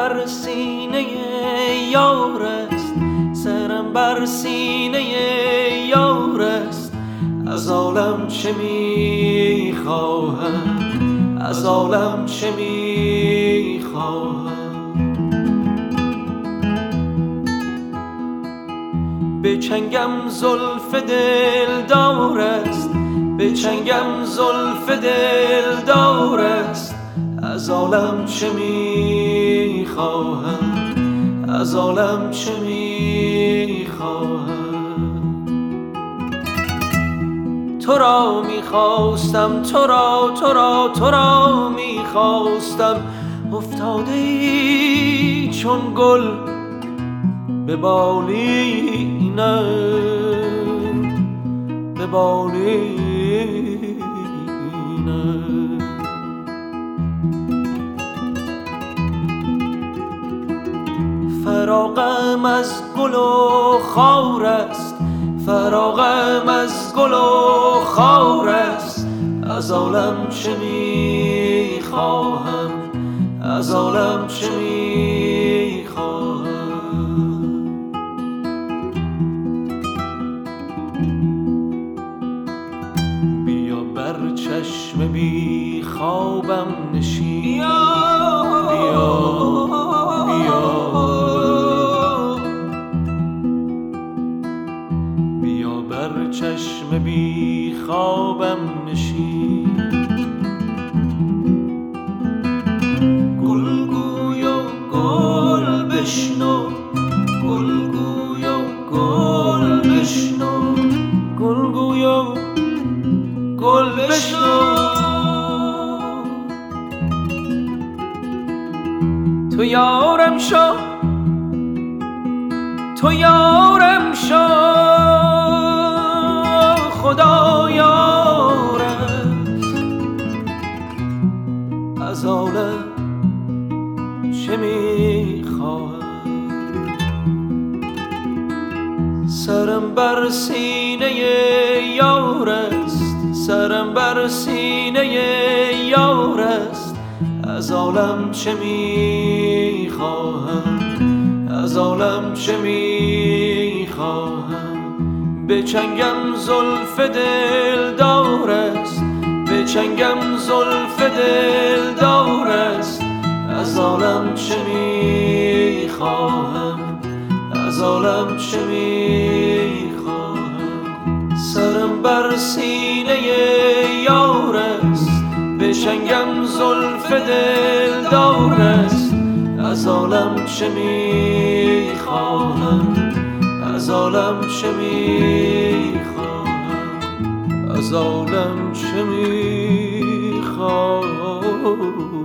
بر سینه یار است، سرم بر سینه یار است. از عالم چه میخواهم، از عالم چه میخواهم. به چنگم زلف دلدار است، به چنگم زلف دلدار است. از عالم چه میخواهم، از عالم چه میخواهم. تو را میخواستم، تو را تو را تو را میخواستم. افتاده ای چون گل به بالینم، به بالینم. فراغم از گل و خار است، فراغم از گل و خار است. از عالم چه میخواهم، از عالم چه میخواهم. بیا بر چشم بی خوابم نشین، بیا بیا بیا بر چشم بی خوابم نشین. گل گوی و گل بشنو، گل گوی و گل بشنو، گل گوی و گل بشنو. تو یارم شو، تو یارم شو، خدا یار است. از عالم چه میخواهم. سرم بر سینه یار است، سرم بر سینه یار است. از عالم چه میخواهم، از عالم چه میخواهم. به چنگم زلف دلدار است، به چنگم زلف دلدار است. از عالم چه میخواهم، از عالم چه میخواهم. سرم بر سینه یار است، به چنگم زلف دلدار است. از عالم چه میخواهم، از عالم چه میخواهم، از عالم چه میخواهم.